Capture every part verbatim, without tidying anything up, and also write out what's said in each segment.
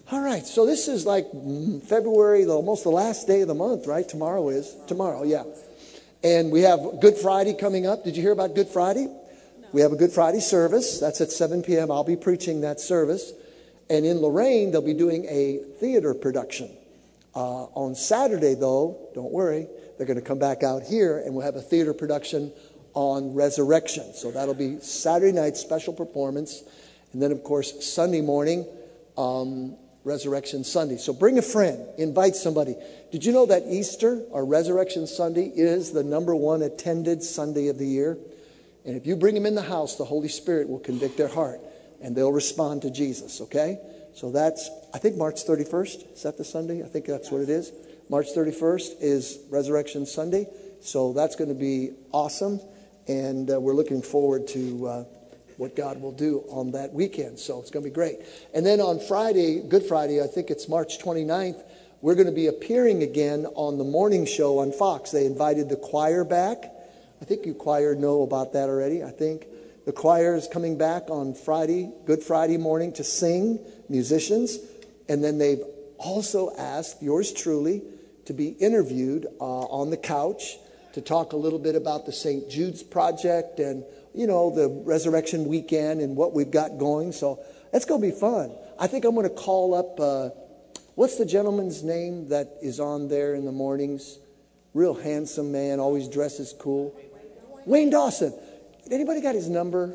All right, so this is like February, almost the last day of the month, right? Tomorrow is. Tomorrow, yeah. And we have Good Friday coming up. Did you hear about Good Friday? No. We have a Good Friday service. That's at seven p.m. I'll be preaching that service. And in Lorraine, they'll be doing a theater production. Uh, on Saturday, though, don't worry, they're going to come back out here and we'll have a theater production on Resurrection. So that'll be Saturday night special performance. And then, of course, Sunday morning, um, Resurrection Sunday. So bring a friend, invite somebody. Did you know that Easter or Resurrection Sunday is the number one attended Sunday of the year? And if you bring them in the house, the Holy Spirit will convict their heart and they'll respond to Jesus, okay? So that's, I think March thirty-first. Is that the Sunday? I think that's what it is. March thirty-first is Resurrection Sunday. So that's going to be awesome. And uh, we're looking forward to uh, what God will do on that weekend. So it's going to be great. And then on Friday, Good Friday, I think it's March twenty-ninth, we're going to be appearing again on the morning show on Fox. They invited the choir back. I think you choir know about that already, I think. The choir is coming back on Friday, Good Friday morning to sing, musicians. And then they've also asked yours truly to be interviewed uh, on the couch to talk a little bit about the Saint Jude's Project and, you know, the Resurrection Weekend and what we've got going. So that's going to be fun. I think I'm going to call up, uh, what's the gentleman's name that is on there in the mornings? Real handsome man, always dresses cool. Wayne Dawson. Anybody got his number?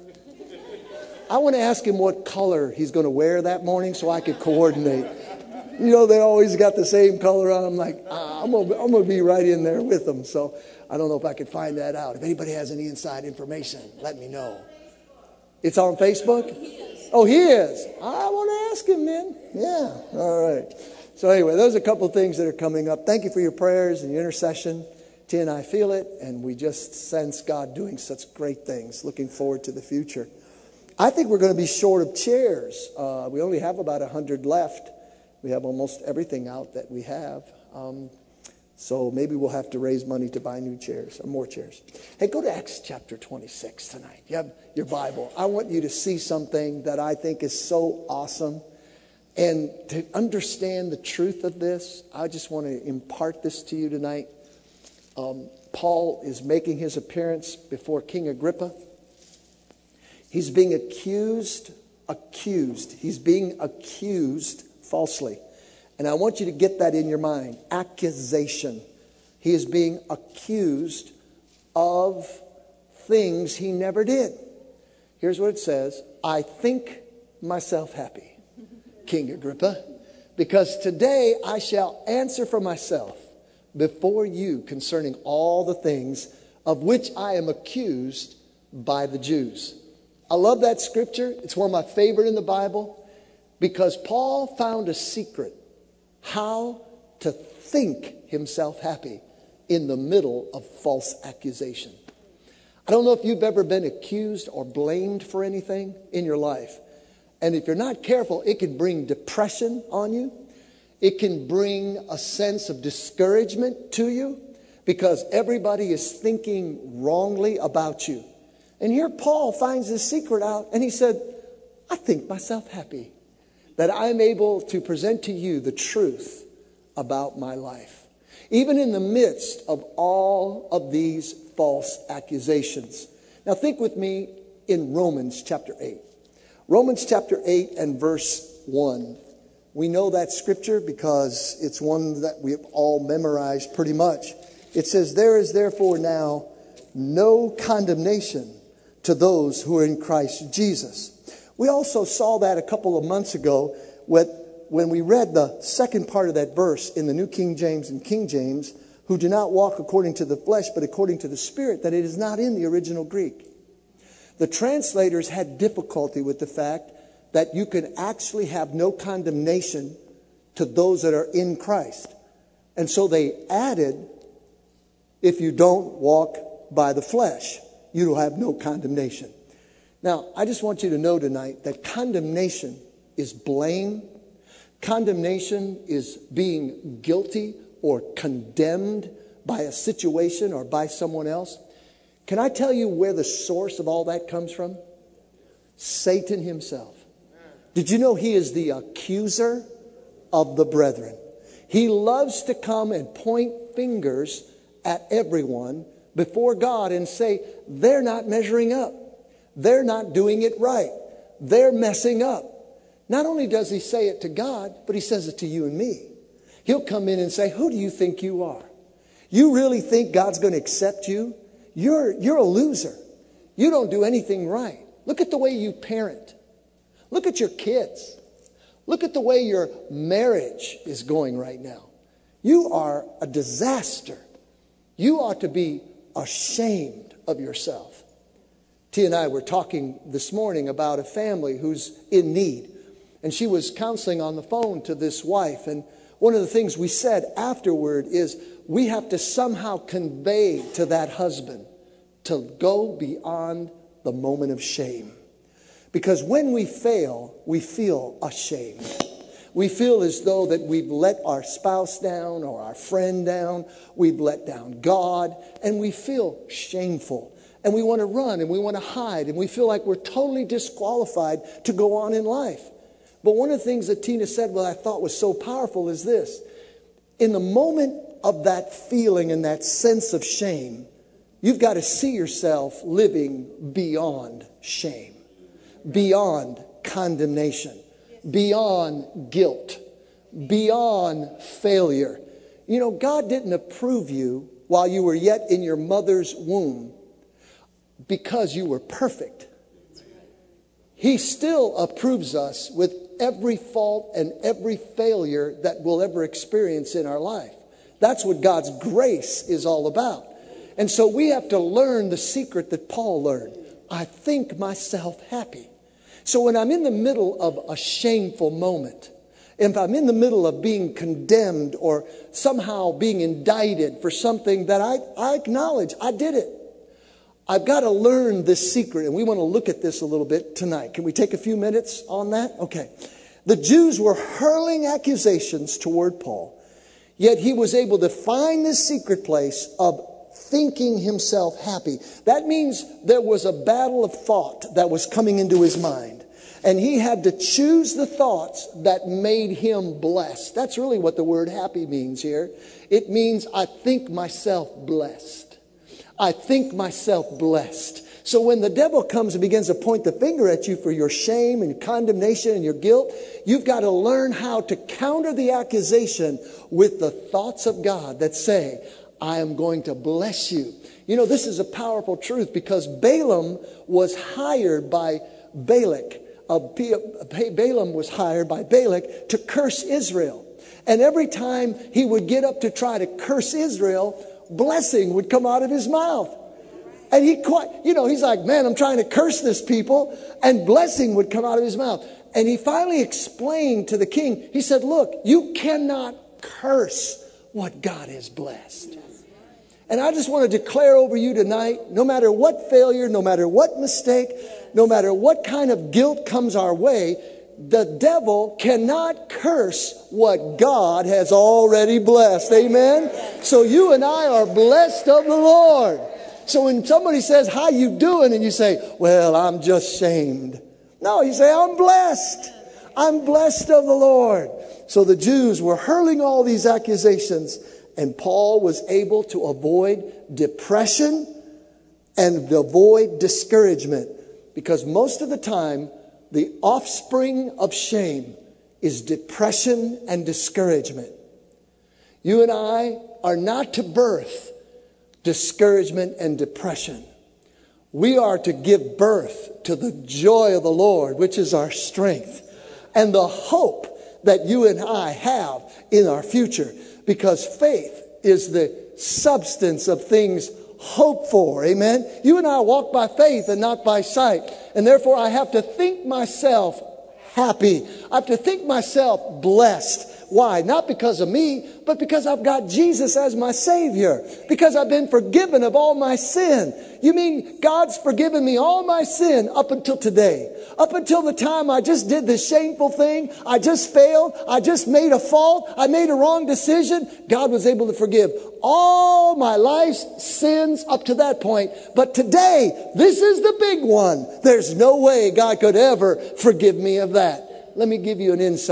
I want to ask him what color he's going to wear that morning so I could coordinate. You know, they always got the same color on. I'm like, ah, I'm going I'm to be right in there with them. So I don't know if I could find that out. If anybody has any inside information, let me know. It's on Facebook? Oh, he is. I want to ask him then. Yeah. All right. So anyway, those are a couple of things that are coming up. Thank you for your prayers and your intercession. T and I feel it, and we just sense God doing such great things. Looking forward to the future. I think we're going to be short of chairs. Uh, we only have about one hundred left. We have almost everything out that we have. Um, so maybe we'll have to raise money to buy new chairs or more chairs. Hey, go to Acts chapter twenty-six tonight. You have your Bible. I want you to see something that I think is so awesome. And to understand the truth of this, I just want to impart this to you tonight. Um, Paul is making his appearance before King Agrippa. He's being accused, accused. He's being accused falsely. And I want you to get that in your mind. Accusation. He is being accused of things he never did. Here's what it says. I think myself happy, King Agrippa, because today I shall answer for myself before you concerning all the things of which I am accused by the Jews. I love that scripture. It's one of my favorite in the Bible because Paul found a secret how to think himself happy in the middle of false accusation. I don't know if you've ever been accused or blamed for anything in your life. And if you're not careful, it can bring depression on you. It can bring a sense of discouragement to you because everybody is thinking wrongly about you. And here Paul finds this secret out and he said, I think myself happy that I'm able to present to you the truth about my life. Even in the midst of all of these false accusations. Now think with me in Romans chapter eight. Romans chapter eight and verse one. We know that scripture because it's one that we have all memorized pretty much. It says, there is therefore now no condemnation to those who are in Christ Jesus. We also saw that a couple of months ago when we read the second part of that verse in the New King James and King James, who do not walk according to the flesh, but according to the Spirit, that it is not in the original Greek. The translators had difficulty with the fact that you can actually have no condemnation to those that are in Christ. And so they added, if you don't walk by the flesh, you will have no condemnation. Now, I just want you to know tonight that condemnation is blame. Condemnation is being guilty or condemned by a situation or by someone else. Can I tell you where the source of all that comes from? Satan himself. Did you know he is the accuser of the brethren. He loves to come and point fingers at everyone before God and say, they're not measuring up. They're not doing it right. They're messing up. Not only does he say it to God, but he says it to you and me. He'll come in and say, who do you think you are? You really think God's going to accept you? You're, you're a loser. You don't do anything right. Look at the way you parent. Look at your kids. Look at the way your marriage is going right now. You are a disaster. You ought to be ashamed of yourself. T and I were talking this morning about a family who's in need. And she was counseling on the phone to this wife. And one of the things we said afterward is we have to somehow convey to that husband to go beyond the moment of shame. Because when we fail, we feel ashamed. We feel as though that we've let our spouse down or our friend down. We've let down God. And we feel shameful. And we want to run and we want to hide. And we feel like we're totally disqualified to go on in life. But one of the things that Tina said, what I thought was so powerful is this. In the moment of that feeling and that sense of shame, you've got to see yourself living beyond shame, beyond condemnation, beyond guilt, beyond failure. You know, God didn't approve you while you were yet in your mother's womb because you were perfect. He still approves us with every fault and every failure that we'll ever experience in our life. That's what God's grace is all about. And so we have to learn the secret that Paul learned. I think myself happy. So when I'm in the middle of a shameful moment, if I'm in the middle of being condemned or somehow being indicted for something that I, I acknowledge, I did it. I've got to learn this secret, and we want to look at this a little bit tonight. Can we take a few minutes on that? Okay. The Jews were hurling accusations toward Paul, yet he was able to find this secret place of thinking himself happy. That means there was a battle of thought that was coming into his mind, and he had to choose the thoughts that made him blessed. That's really what the word happy means here. It means I think myself blessed. I think myself blessed. So when the devil comes and begins to point the finger at you for your shame and condemnation and your guilt, you've got to learn how to counter the accusation with the thoughts of God that say, I am going to bless you. You know, this is a powerful truth because Balaam was hired by Balak. Uh, Balaam was hired by Balak to curse Israel. And every time he would get up to try to curse Israel, blessing would come out of his mouth. And he quite, you know, he's like, man, I'm trying to curse this people. And blessing would come out of his mouth. And he finally explained to the king, he said, look, you cannot curse what God has blessed. And I just want to declare over you tonight, no matter what failure, no matter what mistake, no matter what kind of guilt comes our way, the devil cannot curse what God has already blessed. Amen? So you and I are blessed of the Lord. So when somebody says, how you doing? And you say, well, I'm just shamed. No, you say, I'm blessed. I'm blessed of the Lord. So the Jews were hurling all these accusations, and Paul was able to avoid depression and avoid discouragement. Because most of the time, the offspring of shame is depression and discouragement. You and I are not to birth discouragement and depression. We are to give birth to the joy of the Lord, which is our strength, and the hope that you and I have in our future. Because faith is the substance of things hoped for. Amen. You and I walk by faith and not by sight. And therefore I have to think myself happy. I have to think myself blessed. Why? Not because of me, but because I've got Jesus as my Savior. Because I've been forgiven of all my sin. You mean God's forgiven me all my sin up until today? Up until the time I just did this shameful thing. I just failed. I just made a fault. I made a wrong decision. God was able to forgive all my life's sins up to that point. But today, this is the big one. There's no way God could ever forgive me of that. Let me give you an insight.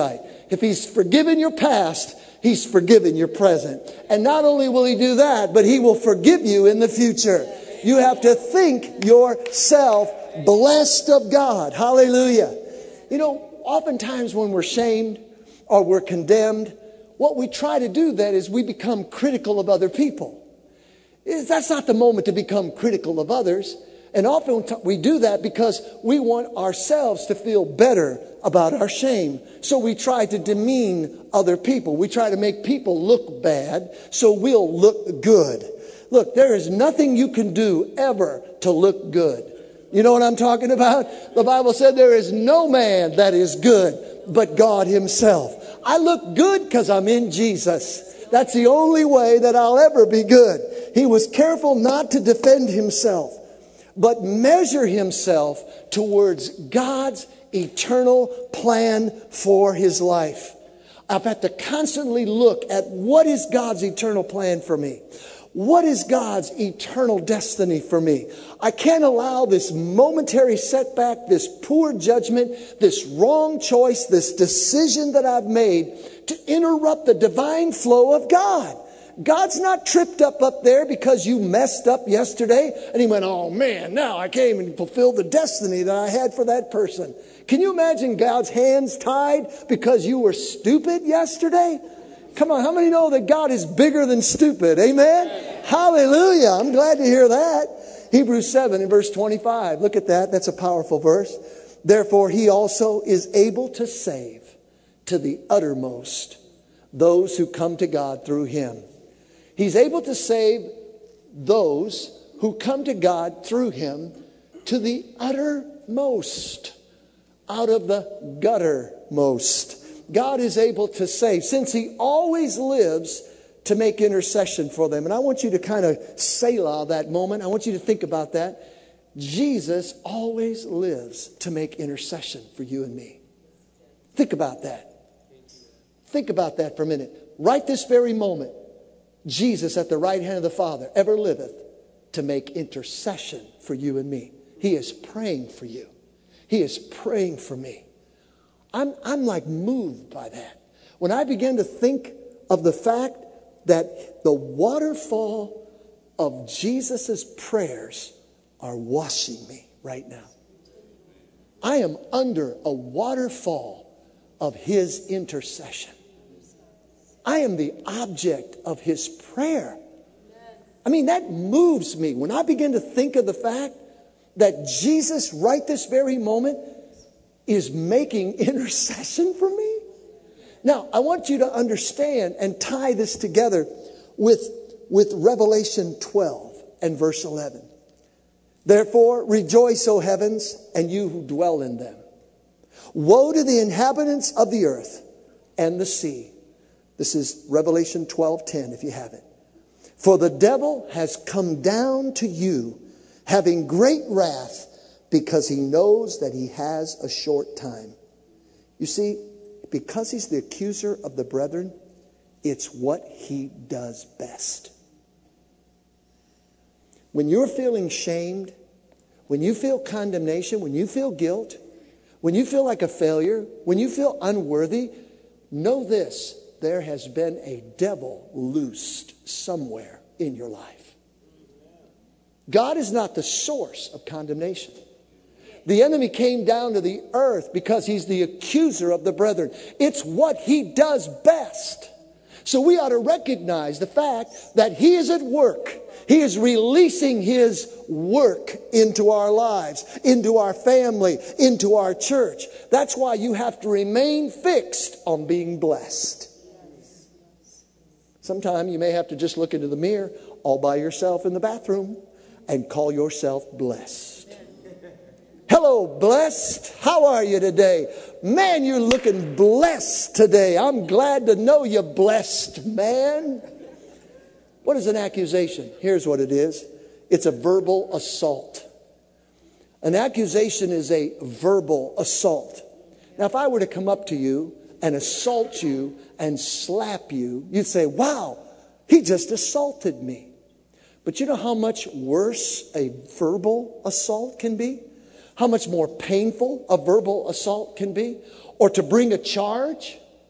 If he's forgiven your past, he's forgiven your present. And not only will he do that, but he will forgive you in the future. You have to think yourself blessed of God. Hallelujah. You know, oftentimes when we're shamed or we're condemned, what we try to do then is we become critical of other people. That's not the moment to become critical of others. And often we do that because we want ourselves to feel better about our shame. So we try to demean other people. We try to make people look bad so we'll look good. Look, there is nothing you can do ever to look good. You know what I'm talking about? The Bible said there is no man that is good but God himself. I look good because I'm in Jesus. That's the only way that I'll ever be good. He was careful not to defend himself, but measure himself towards God's eternal plan for his life. I've had to constantly look at what is God's eternal plan for me. What is God's eternal destiny for me? I can't allow this momentary setback, this poor judgment, this wrong choice, this decision that I've made to interrupt the divine flow of God. God's not tripped up up there because you messed up yesterday and he went, oh man, now I came and fulfilled the destiny that I had for that person. Can you imagine God's hands tied because you were stupid yesterday? Come on, how many know that God is bigger than stupid? Amen? Amen. Hallelujah. I'm glad to hear that. Hebrews seven and verse twenty-five. Look at that. That's a powerful verse. Therefore, he also is able to save to the uttermost those who come to God through him. He's able to save those who come to God through him to the uttermost, out of the guttermost. God is able to save, since he always lives to make intercession for them. And I want you to kind of selah that moment. I want you to think about that. Jesus always lives to make intercession for you and me. Think about that. Think about that for a minute. Right this very moment, Jesus at the right hand of the Father ever liveth to make intercession for you and me. He is praying for you. He is praying for me. I'm, I'm like moved by that. When I begin to think of the fact that the waterfall of Jesus' prayers are washing me right now. I am under a waterfall of his intercession. I am the object of his prayer. I mean, that moves me. When I begin to think of the fact that Jesus right this very moment is making intercession for me. Now, I want you to understand and tie this together with, with Revelation twelve and verse eleven. Therefore, rejoice, O heavens, and you who dwell in them. Woe to the inhabitants of the earth and the sea. This is Revelation twelve ten, if you have it. For the devil has come down to you, having great wrath, because he knows that he has a short time. You see, because he's the accuser of the brethren, it's what he does best. When you're feeling shamed, when you feel condemnation, when you feel guilt, when you feel like a failure, when you feel unworthy, know this: there has been a devil loosed somewhere in your life. God is not the source of condemnation. The enemy came down to the earth because he's the accuser of the brethren. It's what he does best. So we ought to recognize the fact that he is at work. He is releasing his work into our lives, into our family, into our church. That's why you have to remain fixed on being blessed. Sometime you may have to just look into the mirror all by yourself in the bathroom and call yourself blessed. Hello, blessed. How are you today? Man, you're looking blessed today. I'm glad to know you're blessed, man. What is an accusation? Here's what it is. It's a verbal assault. An accusation is a verbal assault. Now, if I were to come up to you and assault you and slap you, you'd say, wow, he just assaulted me. But you know how much worse a verbal assault can be? How much more painful a verbal assault can be? Or to bring a charge?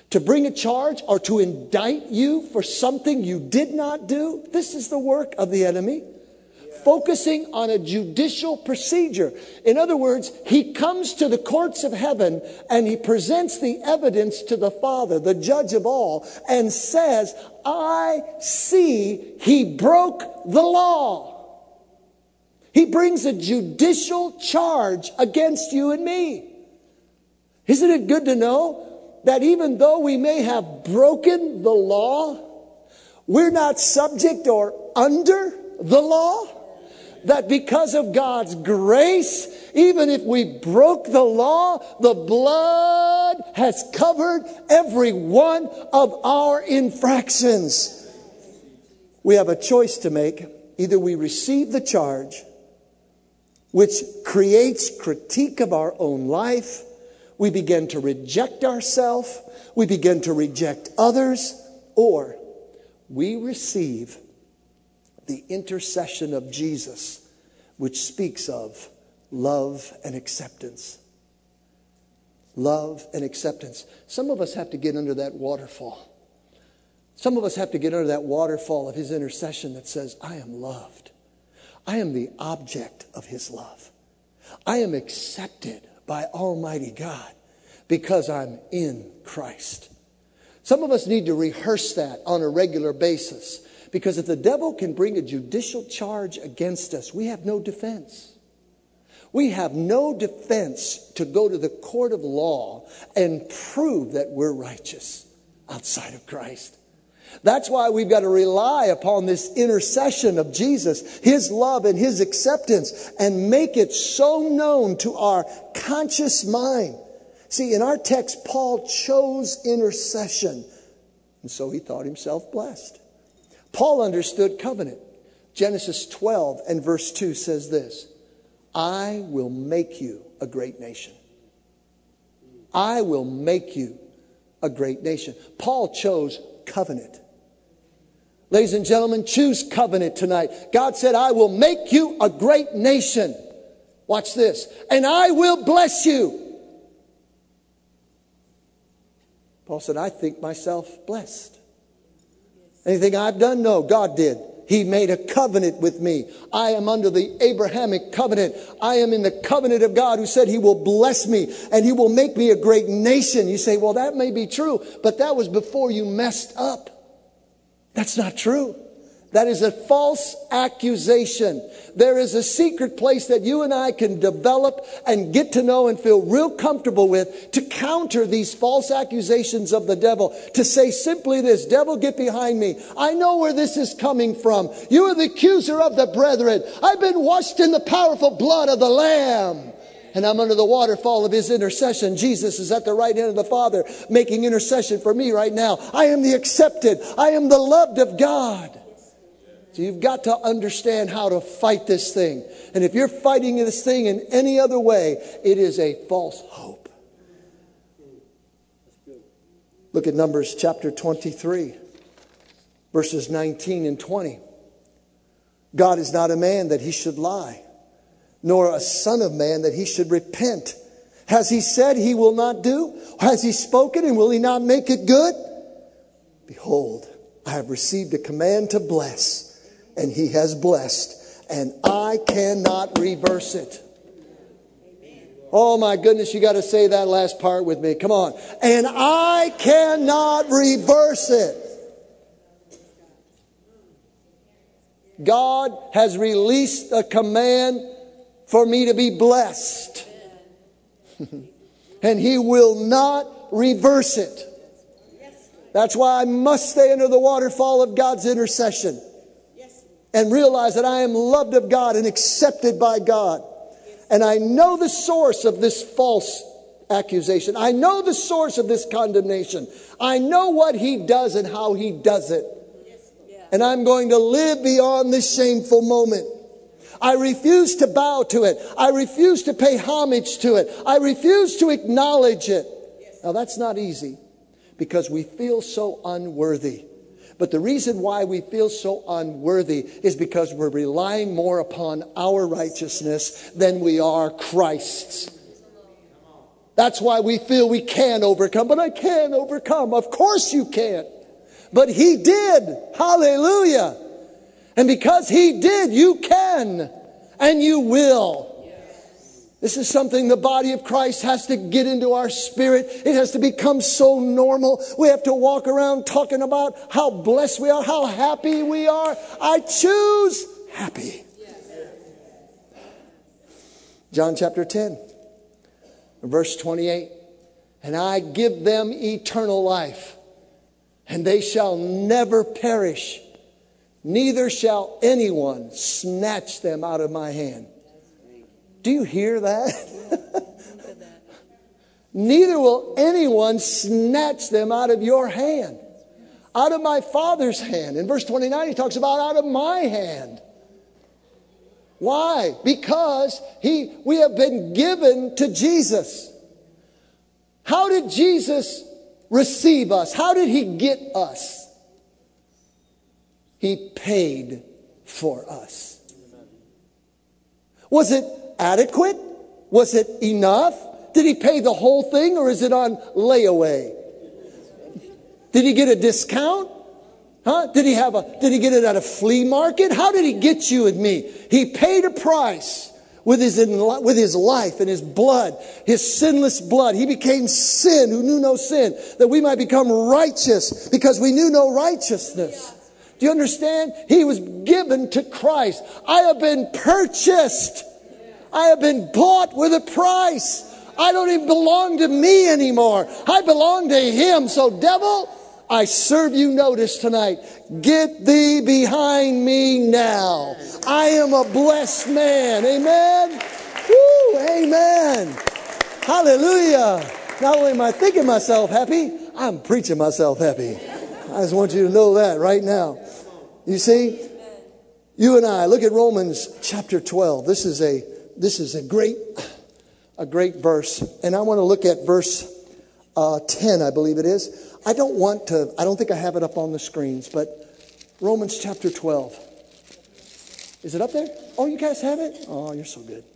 to bring a charge or to indict you for something you did not do. This is the work of the enemy. Focusing on a judicial procedure. In other words, he comes to the courts of heaven and he presents the evidence to the Father, the judge of all, and says, I see he broke the law. He brings a judicial charge against you and me. Isn't it good to know that even though we may have broken the law, we're not subject or under the law? That because of God's grace, even if we broke the law, the blood has covered every one of our infractions. We have a choice to make. Either we receive the charge, which creates critique of our own life. We begin to reject ourselves. We begin to reject others. Or we receive the intercession of Jesus, which speaks of love and acceptance. Love and acceptance. Some of us have to get under that waterfall. Some of us have to get under that waterfall of his intercession that says, I am loved. I am the object of his love. I am accepted by Almighty God because I'm in Christ. Some of us need to rehearse that on a regular basis. Because if the devil can bring a judicial charge against us, we have no defense. We have no defense to go to the court of law and prove that we're righteous outside of Christ. That's why we've got to rely upon this intercession of Jesus, his love and his acceptance, and make it so known to our conscious mind. See, in our text, Paul chose intercession, and so he thought himself blessed. Paul understood covenant. Genesis twelve and verse two says this, I will make you a great nation. I will make you a great nation. Paul chose covenant. Ladies and gentlemen, choose covenant tonight. God said, I will make you a great nation. Watch this. And I will bless you. Paul said, I think myself blessed. Anything I've done? No, God did. He made a covenant with me. I am under the Abrahamic covenant. I am in the covenant of God who said he will bless me and he will make me a great nation. You say, well, that may be true, but that was before you messed up. That's not true. That is a false accusation. There is a secret place that you and I can develop and get to know and feel real comfortable with to counter these false accusations of the devil. To say simply this, devil, get behind me. I know where this is coming from. You are the accuser of the brethren. I've been washed in the powerful blood of the Lamb. And I'm under the waterfall of his intercession. Jesus is at the right hand of the Father making intercession for me right now. I am the accepted. I am the loved of God. So you've got to understand how to fight this thing. And if you're fighting this thing in any other way, it is a false hope. Look at Numbers chapter twenty-three, verses nineteen and twenty. God is not a man that he should lie, nor a son of man that he should repent. Has he said he will not do? Has he spoken and will he not make it good? Behold, I have received a command to bless, and he has blessed, and I cannot reverse it. Oh my goodness, you got to say that last part with me. Come on. And I cannot reverse it. God has released a command for me to be blessed. And he will not reverse it. That's why I must stay under the waterfall of God's intercession. And realize that I am loved of God and accepted by God. And I know the source of this false accusation. I know the source of this condemnation. I know what he does and how he does it. And I'm going to live beyond this shameful moment. I refuse to bow to it. I refuse to pay homage to it. I refuse to acknowledge it. Now that's not easy because we feel so unworthy. But the reason why we feel so unworthy is because we're relying more upon our righteousness than we are Christ's. That's why we feel we can overcome. But I can overcome. Of course you can. But He did. Hallelujah. And because He did, you can. And you will. This is something the body of Christ has to get into our spirit. It has to become so normal. We have to walk around talking about how blessed we are, how happy we are. I choose happy. John chapter ten, verse twenty-eight. And I give them eternal life, and they shall never perish, neither shall anyone snatch them out of my hand. Do you hear that? Neither will anyone snatch them out of your hand, out of my Father's hand. In verse twenty-nine, he talks about out of my hand. Why? Because he, we have been given to Jesus. How did Jesus receive us? How did He get us? He paid for us. Was it adequate? Was it enough? Did He pay the whole thing, or is it on layaway? Did He get a discount? Huh? Did he have a, did he get it at a flea market? How did He get you and me? He paid a price with his, with his life and His blood, His sinless blood. He became sin who knew no sin, that we might become righteous because we knew no righteousness. Do you understand? He was given to Christ. I have been purchased. I have been bought with a price. I don't even belong to me anymore. I belong to Him. So devil, I serve you notice tonight. Get thee behind me now. I am a blessed man. Amen. Woo, amen. Hallelujah. Not only am I thinking myself happy, I'm preaching myself happy. I just want you to know that right now. You see, you and I, look at Romans chapter twelve. This is a this is a great a great verse. And I want to look at verse uh, ten, I believe it is. I don't want to, I don't think I have it up on the screens, but Romans chapter twelve. Is it up there? Oh, you guys have it? Oh, you're so good.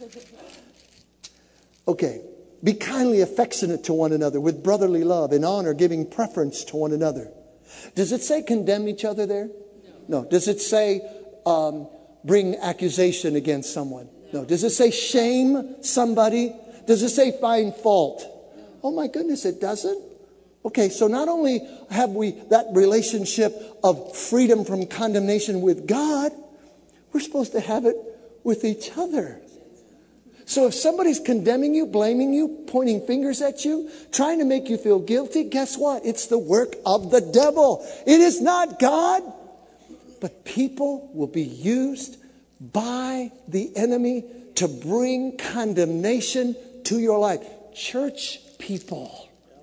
Okay. Be kindly affectionate to one another with brotherly love and honor, giving preference to one another. Does it say condemn each other there? No. No. Does it say um, bring accusation against someone? No. No. Does it say shame somebody? Does it say find fault? Oh my goodness, it doesn't. Okay, so not only have we that relationship of freedom from condemnation with God, we're supposed to have it with each other. So if somebody's condemning you, blaming you, pointing fingers at you, trying to make you feel guilty, guess what? It's the work of the devil. It is not God. But people will be used by the enemy to bring condemnation to your life. Church people.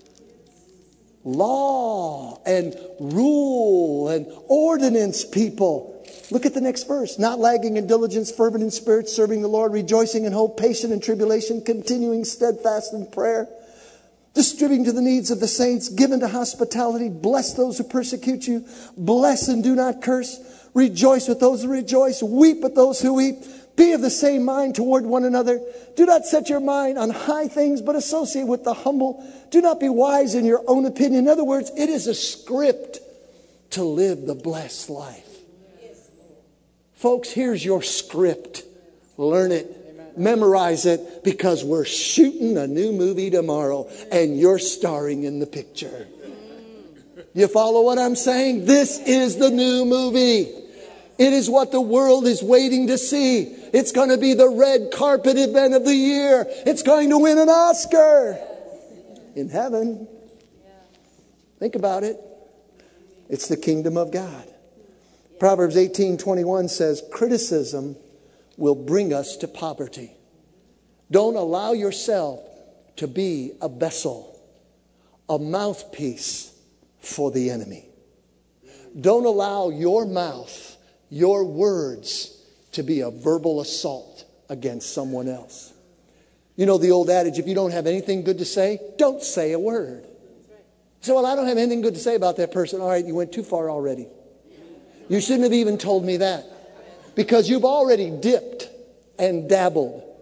Law and rule and ordinance people. Look at the next verse. Not lagging in diligence, fervent in spirit, serving the Lord, rejoicing in hope, patient in tribulation, continuing steadfast in prayer, distributing to the needs of the saints, given to hospitality, bless those who persecute you, bless and do not curse, rejoice with those who rejoice, weep with those who weep. Be of the same mind toward one another. Do not set your mind on high things, but associate with the humble. Do not be wise in your own opinion. In other words, it is a script to live the blessed life. Folks, here's your script. Learn it. Memorize it, because we're shooting a new movie tomorrow and you're starring in the picture. You follow what I'm saying? This is the new movie. It is what the world is waiting to see. It's going to be the red carpet event of the year. It's going to win an Oscar in heaven. Think about it. It's the kingdom of God. Proverbs eighteen twenty-one says, criticism will bring us to poverty. Don't allow yourself to be a vessel, a mouthpiece for the enemy. Don't allow your mouth, your words, to be a verbal assault against someone else. You know the old adage, if you don't have anything good to say, don't say a word. So, well, I don't have anything good to say about that person. All right, you went too far already. You shouldn't have even told me that, because you've already dipped and dabbled.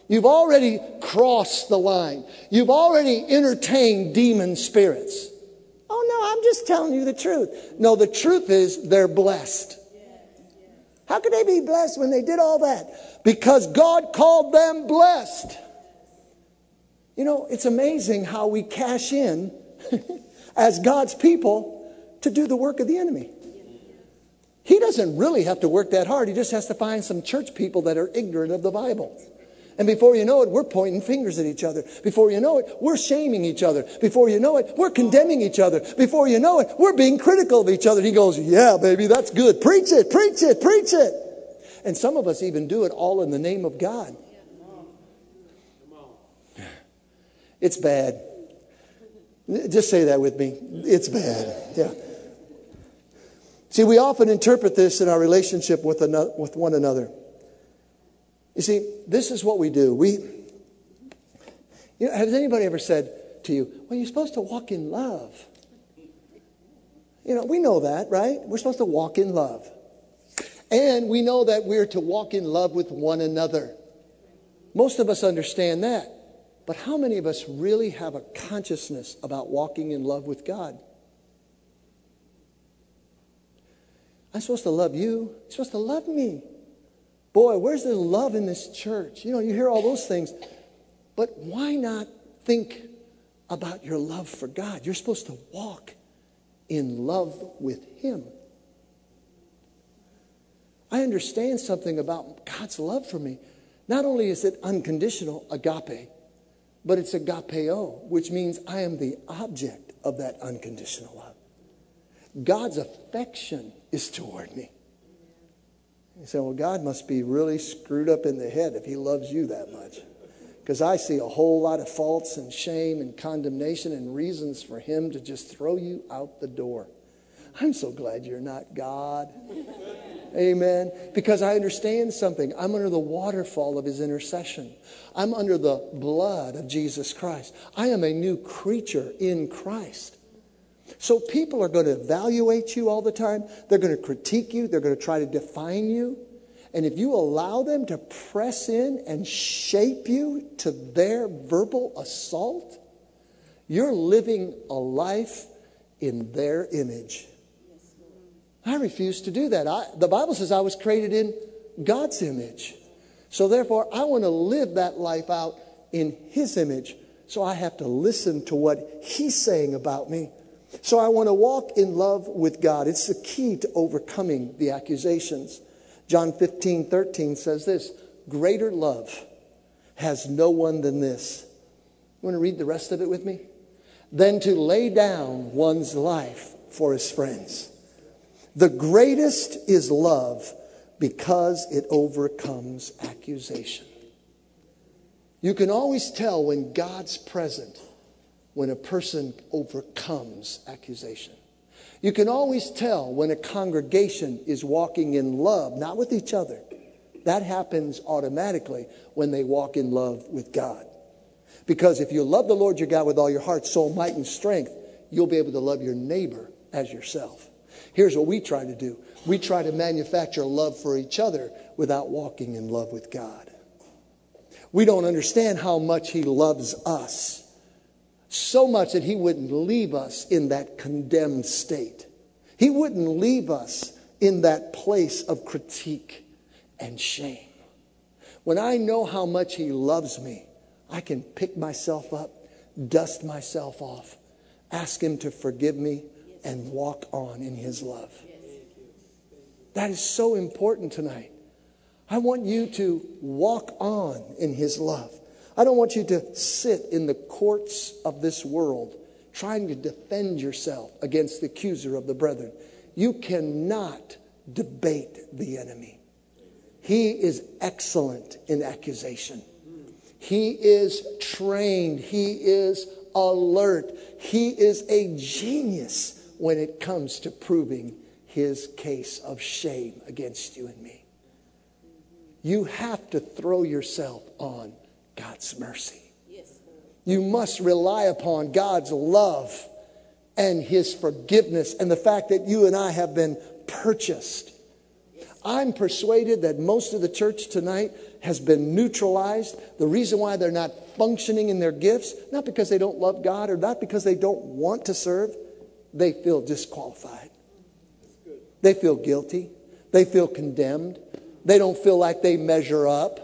You've already crossed the line. You've already entertained demon spirits. Oh, no, I'm just telling you the truth. No, the truth is they're blessed. How could they be blessed when they did all that? Because God called them blessed. You know, it's amazing how we cash in as God's people to do the work of the enemy. He doesn't really have to work that hard. He just has to find some church people that are ignorant of the Bible. And before you know it, we're pointing fingers at each other. Before you know it, we're shaming each other. Before you know it, we're condemning each other. Before you know it, we're being critical of each other. He goes, yeah, baby, that's good. Preach it, preach it, preach it. And some of us even do it all in the name of God. It's bad. Just say that with me. It's bad. Yeah. See, we often interpret this in our relationship with another, with one another. You see, this is what we do. We, you know, has anybody ever said to you, well, you're supposed to walk in love? You know, we know that, right? We're supposed to walk in love. And we know that we're to walk in love with one another. Most of us understand that. But how many of us really have a consciousness about walking in love with God? I'm supposed to love you. You're supposed to love me. Boy, where's the love in this church? You know, you hear all those things. But why not think about your love for God? You're supposed to walk in love with Him. I understand something about God's love for me. Not only is it unconditional, agape, but it's agapeo, which means I am the object of that unconditional love. God's affection is toward me. You say, well, God must be really screwed up in the head if He loves you that much. Because I see a whole lot of faults and shame and condemnation and reasons for Him to just throw you out the door. I'm so glad you're not God. Amen. Because I understand something. I'm under the waterfall of His intercession. I'm under the blood of Jesus Christ. I am a new creature in Christ. So people are going to evaluate you all the time. They're going to critique you. They're going to try to define you. And if you allow them to press in and shape you to their verbal assault, you're living a life in their image. I refuse to do that. I, the Bible says I was created in God's image. So therefore, I want to live that life out in His image. So I have to listen to what He's saying about me. So I want to walk in love with God. It's the key to overcoming the accusations. John fifteen thirteen says this, greater love has no one than this. You want to read the rest of it with me? Than to lay down one's life for his friends. The greatest is love because it overcomes accusation. You can always tell when God's present when a person overcomes accusation. You can always tell when a congregation is walking in love, not with each other. That happens automatically when they walk in love with God. Because if you love the Lord your God with all your heart, soul, might, and strength, you'll be able to love your neighbor as yourself. Here's what we try to do. We try to manufacture love for each other without walking in love with God. We don't understand how much He loves us. So much that He wouldn't leave us in that condemned state. He wouldn't leave us in that place of critique and shame. When I know how much He loves me, I can pick myself up, dust myself off, ask Him to forgive me, and walk on in His love. That is so important tonight. I want you to walk on in His love. I don't want you to sit in the courts of this world trying to defend yourself against the accuser of the brethren. You cannot debate the enemy. He is excellent in accusation. He is trained. He is alert. He is a genius when it comes to proving his case of shame against you and me. You have to throw yourself on God's mercy. You must rely upon God's love and His forgiveness and the fact that you and I have been purchased. I'm persuaded that most of the church tonight has been neutralized. The reason why they're not functioning in their gifts, not because they don't love God or not because they don't want to serve, they feel disqualified. They feel guilty. They feel condemned. They don't feel like they measure up.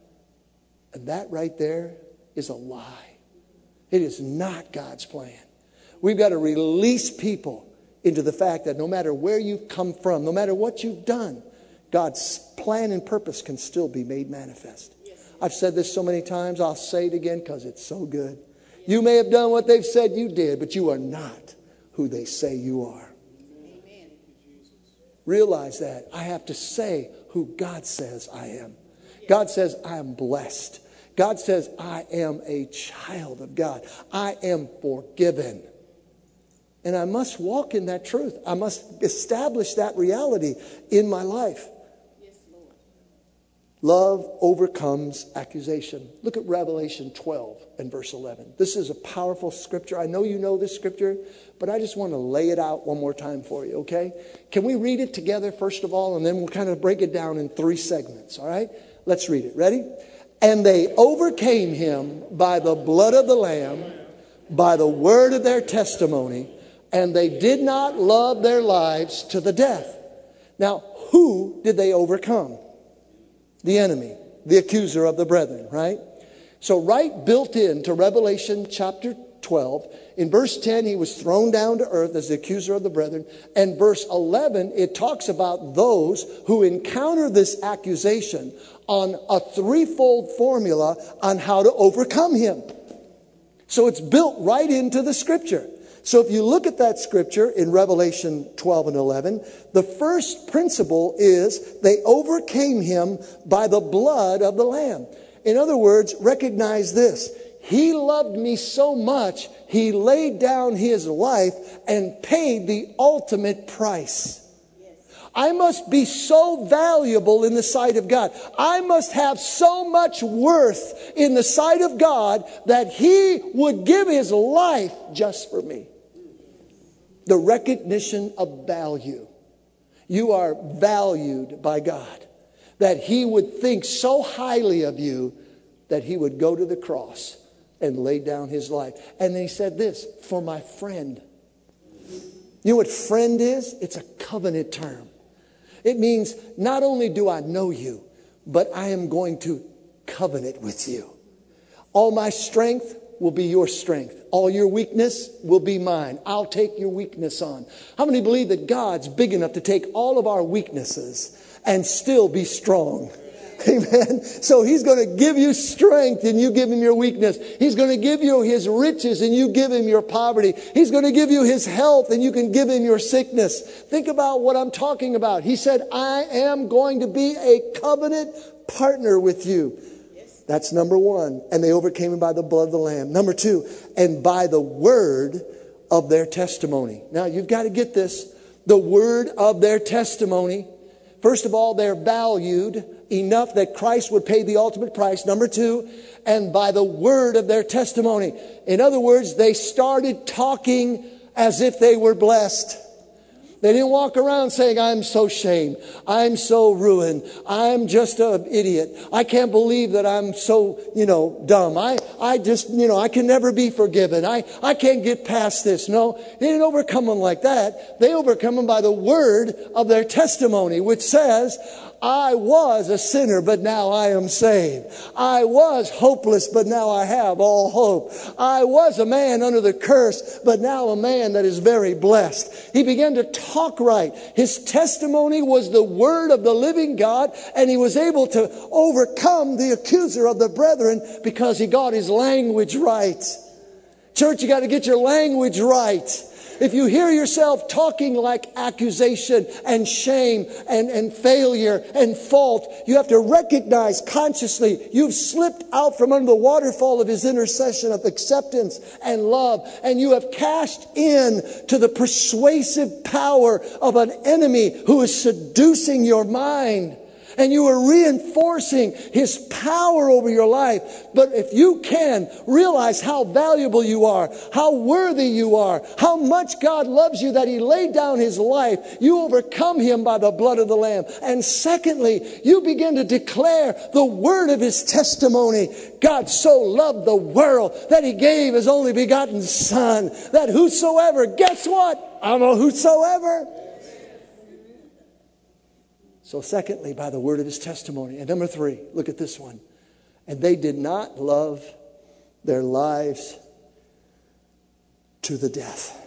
And that right there is a lie. It is not God's plan. We've got to release people into the fact that no matter where you've come from, no matter what you've done, God's plan and purpose can still be made manifest. Yes. I've said this so many times, I'll say it again because it's so good. Yes. You may have done what they've said you did, but you are not who they say you are. Amen. Realize that. I have to say who God says I am. Yes. God says I am blessed. God says I am a child of God. I am forgiven. And I must walk in that truth. I must establish that reality in my life. Yes, Lord. Love overcomes accusation. Look at Revelation twelve and verse eleven. This is a powerful scripture. I know you know this scripture, but I just want to lay it out one more time for you, okay? Can we read it together first of all, and then we'll kind of break it down in three segments, all right? Let's read it. Ready? And they overcame him by the blood of the Lamb, by the word of their testimony, and they did not love their lives to the death. Now, who did they overcome? The enemy, the accuser of the brethren, right? So right built into Revelation chapter twelve, in verse ten, he was thrown down to earth as the accuser of the brethren. And verse eleven, it talks about those who encounter this accusation on a threefold formula on how to overcome him. So it's built right into the scripture. So if you look at that scripture in Revelation twelve and eleven, the first principle is they overcame him by the blood of the Lamb. In other words, recognize this. He loved me so much, he laid down his life and paid the ultimate price. I must be so valuable in the sight of God. I must have so much worth in the sight of God that he would give his life just for me. The recognition of value. You are valued by God. That he would think so highly of you that he would go to the cross and lay down his life. And then he said this, for my friend. You know what friend is? It's a covenant term. It means not only do I know you, but I am going to covenant with you. All my strength will be your strength. All your weakness will be mine. I'll take your weakness on. How many believe that God's big enough to take all of our weaknesses and still be strong? Amen. So he's going to give you strength and you give him your weakness. He's going to give you his riches and you give him your poverty. He's going to give you his health and you can give him your sickness. Think about what I'm talking about. He said, I am going to be a covenant partner with you. That's number one. And they overcame him by the blood of the Lamb. Number two, and by the word of their testimony. Now you've got to get this. The word of their testimony. First of all, they're valued enough that Christ would pay the ultimate price. Number two, and by the word of their testimony. In other words, they started talking as if they were blessed. They didn't walk around saying, I'm so shamed. I'm so ruined. I'm just an idiot. I can't believe that I'm so, you know, dumb. I, I just, you know, I can never be forgiven. I, I can't get past this. No, they didn't overcome them like that. They overcome them by the word of their testimony, which says, I was a sinner, but now I am saved. I was hopeless, but now I have all hope. I was a man under the curse, but now a man that is very blessed. He began to talk right. His testimony was the word of the living God, and he was able to overcome the accuser of the brethren because he got his language right. Church, you got to get your language right. If you hear yourself talking like accusation and shame and, and failure and fault, you have to recognize consciously you've slipped out from under the waterfall of his intercession of acceptance and love, and you have cashed in to the persuasive power of an enemy who is seducing your mind. and you are reinforcing His power over your life. But if you can realize how valuable you are, how worthy you are, how much God loves you that He laid down His life, you overcome Him by the blood of the Lamb. And secondly, you begin to declare the word of His testimony. God so loved the world that He gave His only begotten Son, that whosoever, guess what? I'm a whosoever. So secondly, by the word of His testimony. And number three, look at this one. And they did not love their lives to the death.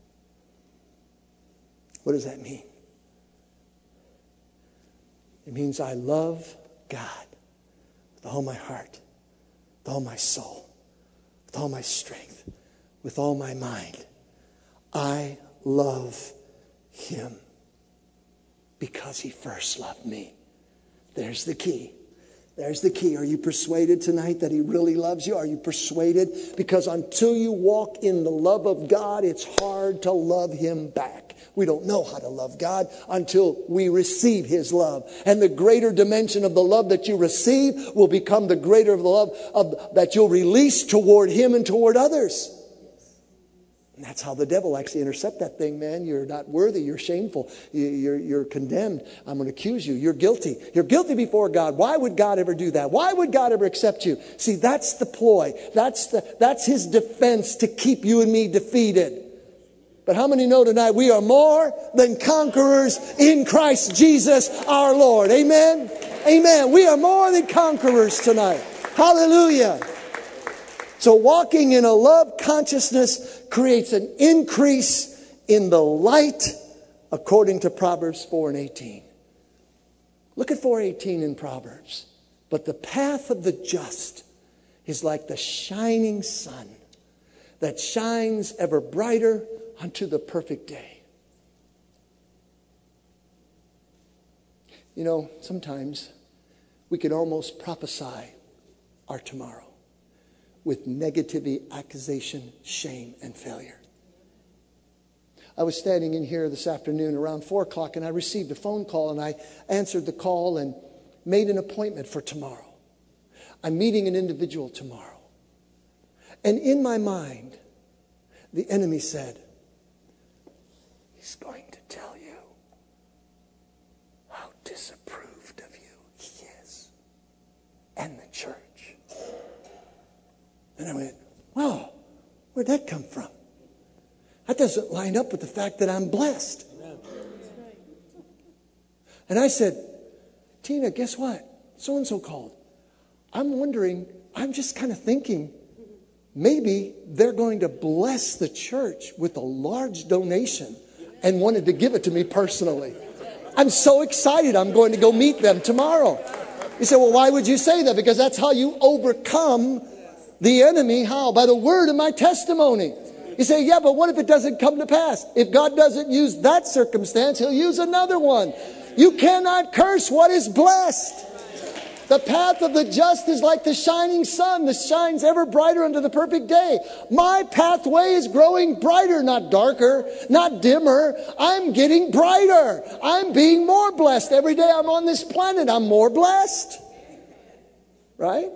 What does that mean? It means I love God with all my heart, with all my soul, with all my strength, with all my mind. I love Him because He first loved me. There's the key. There's the key. Are you persuaded tonight that He really loves you? Are you persuaded? Because until you walk in the love of God, it's hard to love Him back. We don't know how to love God until we receive His love. And the greater dimension of the love that you receive will become the greater of the love of, that you'll release toward Him and toward others. And that's how the devil actually intercept that thing, man. You're not worthy. You're shameful. You're, you're condemned. I'm going to accuse you. You're guilty. You're guilty before God. Why would God ever do that? Why would God ever accept you? See, that's the ploy. That's the, that's His defense to keep you and me defeated. But how many know tonight we are more than conquerors in Christ Jesus our Lord? Amen? Amen. We are more than conquerors tonight. Hallelujah. So walking in a love consciousness creates an increase in the light according to Proverbs four and eighteen. Look at four eighteen in Proverbs. But the path of the just is like the shining sun that shines ever brighter unto the perfect day. You know, sometimes we can almost prophesy our tomorrow with negativity, accusation, shame, and failure. I was standing in here this afternoon around four o'clock and I received a phone call and I answered the call and made an appointment for tomorrow. I'm meeting an individual tomorrow. And in my mind, the enemy said, he's going to tell you how disapproved of you he is and the church. And I went, wow, where'd that come from? That doesn't line up with the fact that I'm blessed. And I said, Tina, guess what? So-and-so called. I'm wondering, I'm just kind of thinking, maybe they're going to bless the church with a large donation and wanted to give it to me personally. I'm so excited. I'm going to go meet them tomorrow. You say, well, why would you say that? Because that's how you overcome the enemy. How? By the word of my testimony. You say, yeah, but what if it doesn't come to pass? If God doesn't use that circumstance, He'll use another one. You cannot curse what is blessed. The path of the just is like the shining sun that shines ever brighter unto the perfect day. My pathway is growing brighter, not darker, not dimmer. I'm getting brighter. I'm being more blessed. Every day I'm on this planet, I'm more blessed. Right?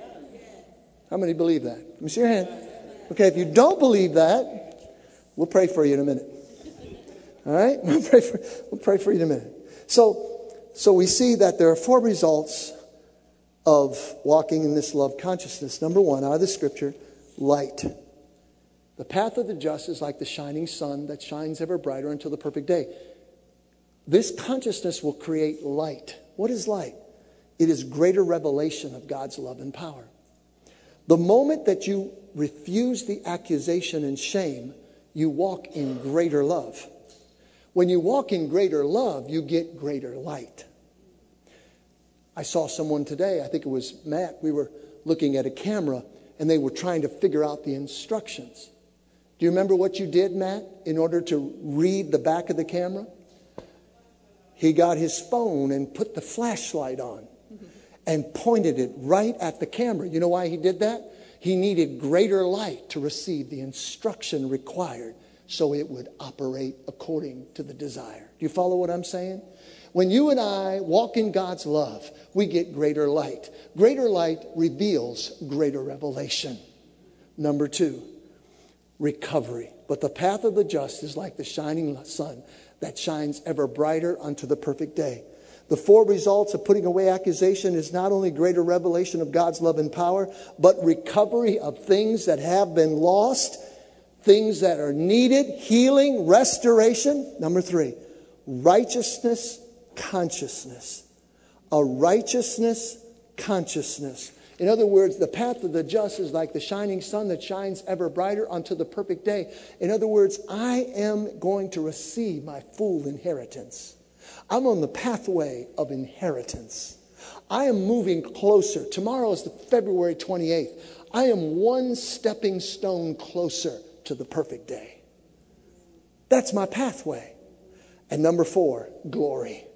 How many believe that? Let me see your hand. Okay, if you don't believe that, we'll pray for you in a minute. All right? We'll pray for, we'll pray for you in a minute. So, so we see that there are four results of walking in this love consciousness. Number one, out of the scripture, light. The path of the just is like the shining sun that shines ever brighter until the perfect day. This consciousness will create light. What is light? It is greater revelation of God's love and power. The moment that you refuse the accusation and shame, you walk in greater love. When you walk in greater love, you get greater light. I saw someone today, I think it was Matt, we were looking at a camera and they were trying to figure out the instructions. Do you remember what you did, Matt, in order to read the back of the camera? He got his phone and put the flashlight on and pointed it right at the camera. You know why he did that? He needed greater light to receive the instruction required so it would operate according to the desire. Do you follow what I'm saying? When you and I walk in God's love, we get greater light. Greater light reveals greater revelation. Number two, recovery. But the path of the just is like the shining sun that shines ever brighter unto the perfect day. The four results of putting away accusation is not only greater revelation of God's love and power, but recovery of things that have been lost, things that are needed, healing, restoration. Number three, righteousness, consciousness. A righteousness consciousness. In other words, the path of the just is like the shining sun that shines ever brighter unto the perfect day. In other words, I am going to receive my full inheritance. I'm on the pathway of inheritance. I am moving closer. Tomorrow is the February twenty-eighth. I am one stepping stone closer to the perfect day. That's my pathway. And number four, glory.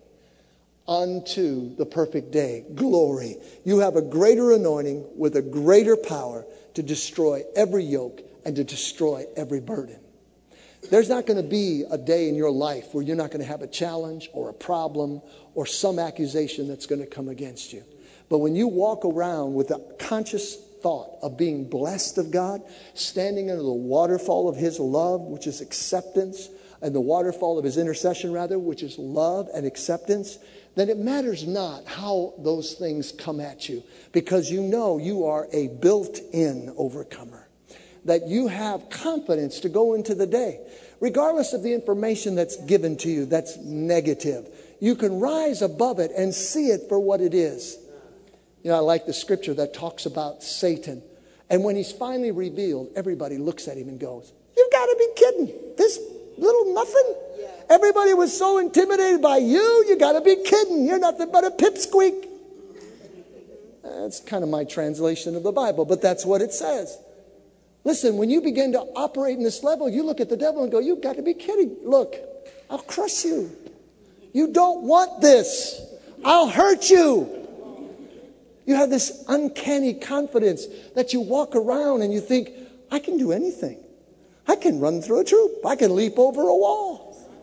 Unto the perfect day, glory. You have a greater anointing with a greater power to destroy every yoke and to destroy every burden. There's not going to be a day in your life where you're not going to have a challenge or a problem or some accusation that's going to come against you. But when you walk around with a conscious thought of being blessed of God, standing under the waterfall of His love, which is acceptance, and the waterfall of His intercession, rather, which is love and acceptance, then it matters not how those things come at you, because you know you are a built-in overcomer, that you have confidence to go into the day. Regardless of the information that's given to you that's negative, you can rise above it and see it for what it is. You know, I like the scripture that talks about Satan. And when he's finally revealed, everybody looks at him and goes, "You've got to be kidding. This little nothing? Everybody was so intimidated by you. You got to be kidding. You're nothing but a pipsqueak." That's kind of my translation of the Bible, but that's what it says. Listen, when you begin to operate in this level, you look at the devil and go, "You've got to be kidding. Look, I'll crush you. You don't want this. I'll hurt you." You have this uncanny confidence that you walk around and you think, "I can do anything. I can run through a troop. I can leap over a wall.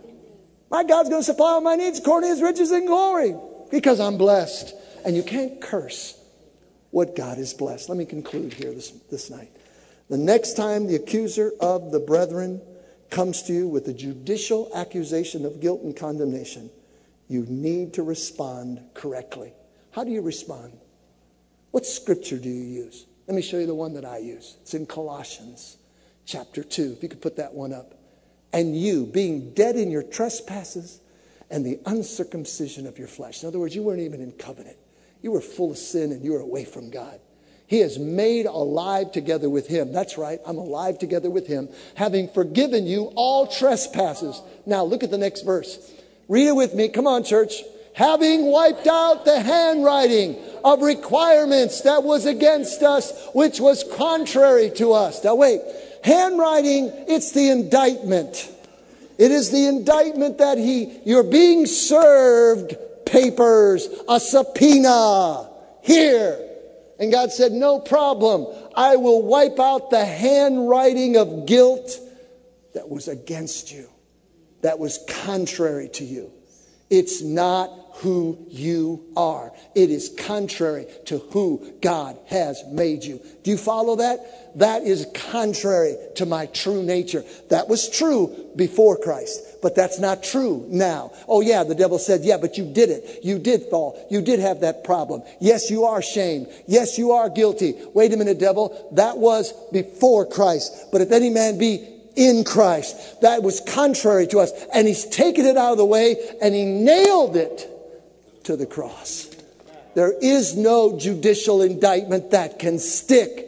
My God's going to supply all my needs according to His riches and glory because I'm blessed." And you can't curse what God has blessed. Let me conclude here this, this night. The next time the accuser of the brethren comes to you with a judicial accusation of guilt and condemnation, you need to respond correctly. How do you respond? What scripture do you use? Let me show you the one that I use. It's in Colossians chapter two. If you could put that one up. "And you, being dead in your trespasses and the uncircumcision of your flesh." In other words, you weren't even in covenant. You were full of sin and you were away from God. He has made alive together with Him. That's right. I'm alive together with Him, having forgiven you all trespasses. Now look at the next verse. Read it with me. Come on, church. "Having wiped out the handwriting of requirements that was against us, which was contrary to us." Now wait. Handwriting, it's the indictment. It is the indictment that he, you're being served papers, a subpoena here. And God said, "No problem. I will wipe out the handwriting of guilt that was against you, that was contrary to you." It's not who you are. It is contrary to who God has made you. Do you follow that? That is contrary to my true nature. That was true before Christ, but that's not true now. Oh yeah, the devil said, "Yeah, but you did it. You did fall. You did have that problem. Yes, you are shamed. Yes, you are guilty." Wait a minute, devil. That was before Christ. But if any man be in Christ, that was contrary to us. And He's taken it out of the way and He nailed it to the cross. There is no judicial indictment that can stick.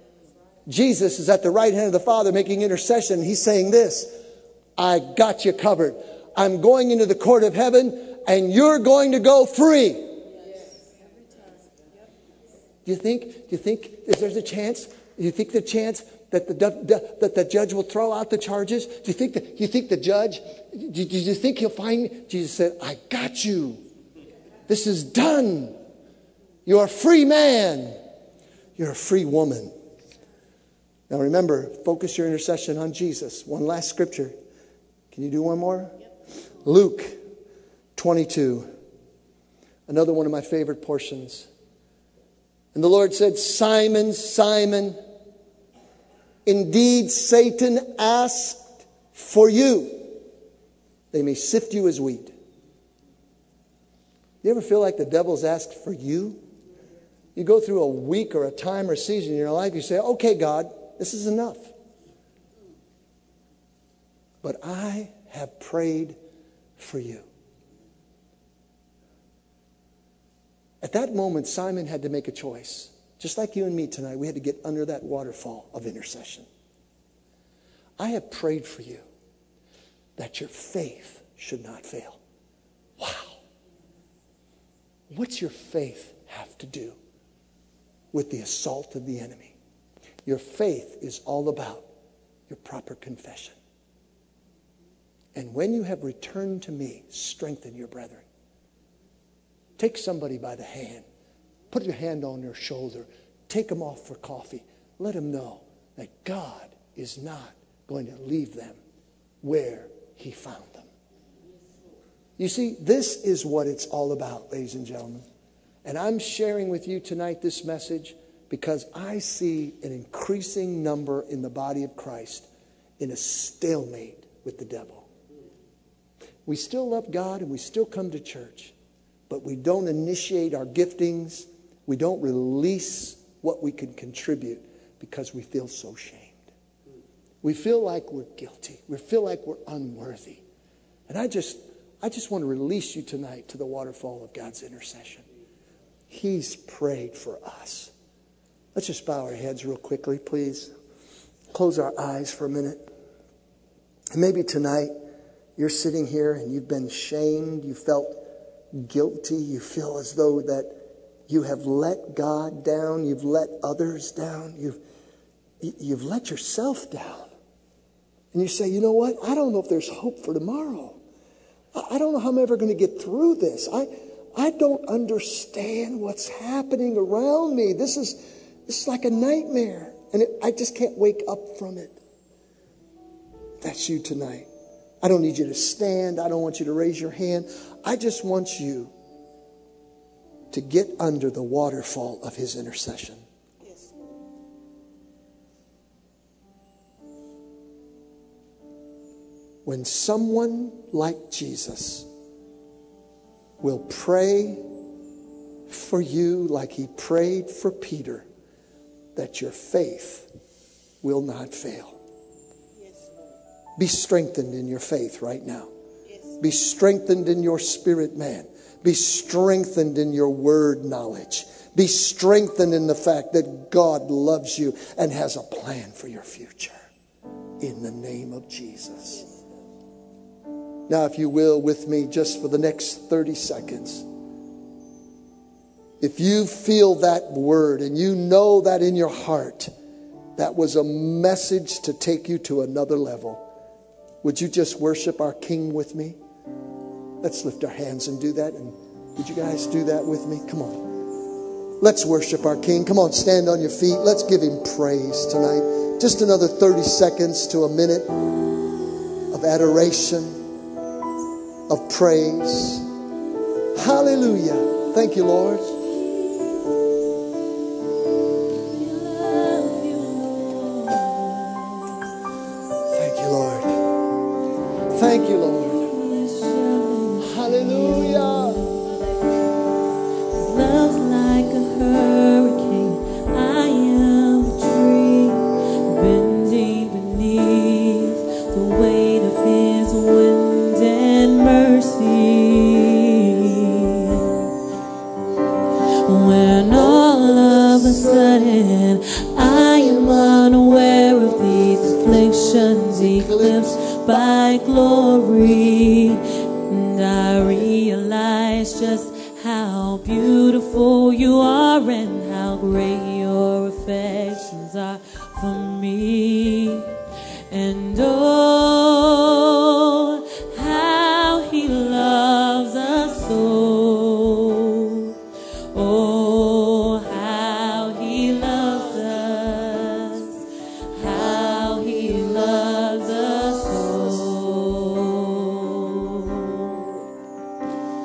Jesus is at the right hand of the Father making intercession. He's saying this: "I got you covered. I'm going into the court of heaven and you're going to go free." Do you think, do you think is there's a chance? Do you think the chance that the, that the judge will throw out the charges? Do you think that, you think the judge, do you think he'll find, Jesus said, "I got you. This is done. You're a free man. You're a free woman." Now remember, focus your intercession on Jesus. One last scripture. Can you do one more? Yep. Luke twenty-two. Another one of my favorite portions. And the Lord said, Simon, Simon, indeed Satan asked for you. They may sift you as wheat. You ever feel like the devil's asked for you? You go through a week or a time or a season in your life, you say, okay, God, this is enough. But I have prayed for you. At that moment, Simon had to make a choice. Just like you and me tonight, we had to get under that waterfall of intercession. I have prayed for you that your faith should not fail. Wow. What's your faith have to do with the assault of the enemy? Your faith is all about your proper confession. And when you have returned to me, strengthen your brethren. Take somebody by the hand. Put your hand on their shoulder. Take them off for coffee. Let them know that God is not going to leave them where He found them. You see, this is what it's all about, ladies and gentlemen. And I'm sharing with you tonight this message because I see an increasing number in the body of Christ in a stalemate with the devil. We still love God and we still come to church. But we don't initiate our giftings. We don't release what we can contribute because we feel so shamed. We feel like we're guilty. We feel like we're unworthy. And I just, I just want to release you tonight to the waterfall of God's intercession. He's prayed for us. Let's just bow our heads real quickly, please. Close our eyes for a minute. And maybe tonight you're sitting here and you've been shamed. You felt guilty. You feel as though that you have let God down. You've let others down. You've, you've let yourself down. And you say, you know what? I don't know if there's hope for tomorrow. I don't know how I'm ever going to get through this. I, I don't understand what's happening around me. This is, this is like a nightmare. And it, I just can't wake up from it. That's you tonight. I don't need you to stand. I don't want you to raise your hand. I just want you to get under the waterfall of His intercession. Yes. When someone like Jesus will pray for you like He prayed for Peter, that your faith will not fail. Be strengthened in your faith right now. Yes. Be strengthened in your spirit, man. Be strengthened in your word knowledge. Be strengthened in the fact that God loves you and has a plan for your future. In the name of Jesus. Now, if you will, with me just for the next thirty seconds. If you feel that word and you know that in your heart, that was a message to take you to another level. Would you just worship our King with me? Let's lift our hands and do that. And would you guys do that with me? Come on. Let's worship our King. Come on, stand on your feet. Let's give Him praise tonight. Just another thirty seconds to a minute of adoration, of praise. Hallelujah. Thank you, Lord. Thank you, Lord. Hallelujah. Love's like a hurricane. I am a tree bending beneath the weight of His wind and mercy. When all of a sudden I am unaware of these afflictions eclipsed by glory, and I realize just how beautiful you are and how great your affections are for me. And oh, how He loves us so. Oh, how He loves us, how He loves us so.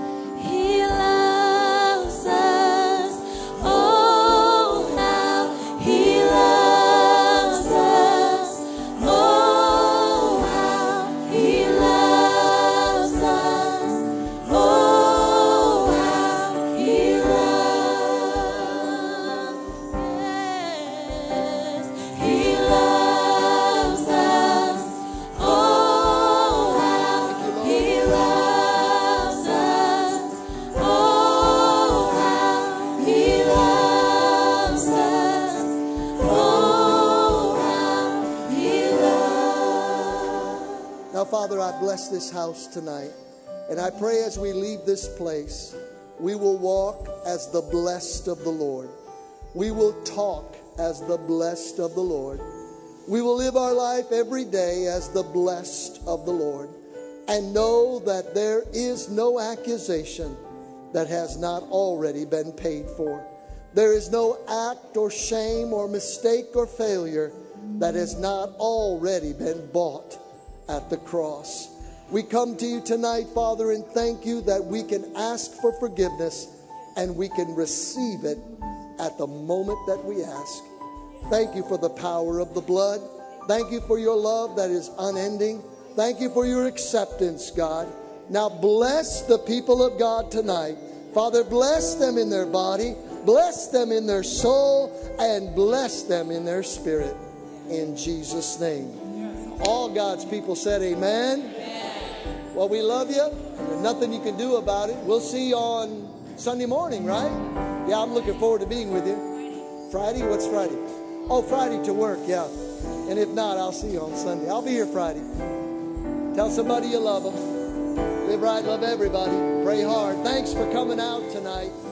bless this house tonight. And I pray as we leave this place, we will walk as the blessed of the Lord. We will talk as the blessed of the Lord. We will live our life every day as the blessed of the Lord. And know that there is no accusation that has not already been paid for. There is no act or shame or mistake or failure that has not already been bought at the cross. We come to you tonight, Father, and thank you that we can ask for forgiveness and we can receive it at the moment that we ask. Thank you for the power of the blood. Thank you for your love that is unending. Thank you for your acceptance, God. Now bless the people of God tonight. Father, bless them in their body, bless them in their soul, and bless them in their spirit. In Jesus' name. All God's people said amen. Well, we love you. There's nothing you can do about it. We'll see you on Sunday morning, right? Yeah, I'm looking forward to being with you. Friday? What's Friday? Oh, Friday to work, yeah. And if not, I'll see you on Sunday. I'll be here Friday. Tell somebody you love them. Live right, love everybody. Pray hard. Thanks for coming out tonight.